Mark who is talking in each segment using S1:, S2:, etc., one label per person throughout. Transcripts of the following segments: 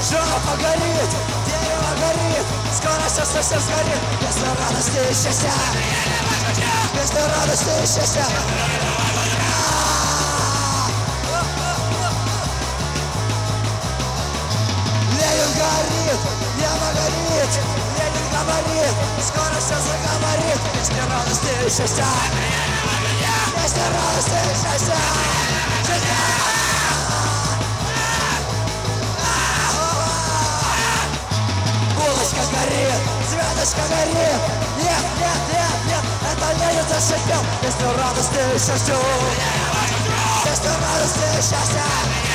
S1: Жопа горит, дерево горит, скоро все совсем сгорит. Вместо радости и счастья, вместо радости и счастья. Ленин горит, небо горит, Ленин говорит, скоро все заговорит. Вместо радости и счастья, вместо радости и счастья. Булочка горит, звездочка горит. Нет, нет, нет, нет, это Ленин зашипел. Вместо радости и счастья, вместо радости и счастья.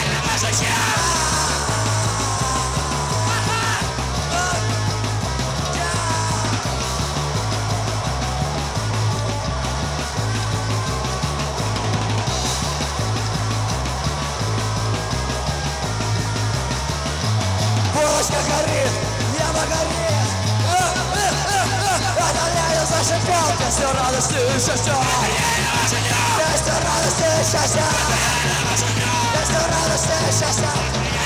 S1: Булочка горит, небо горит. Это Ленин зашипел. Вместо радости и счастья, вместо радости и счастья, вместо радости и счастья.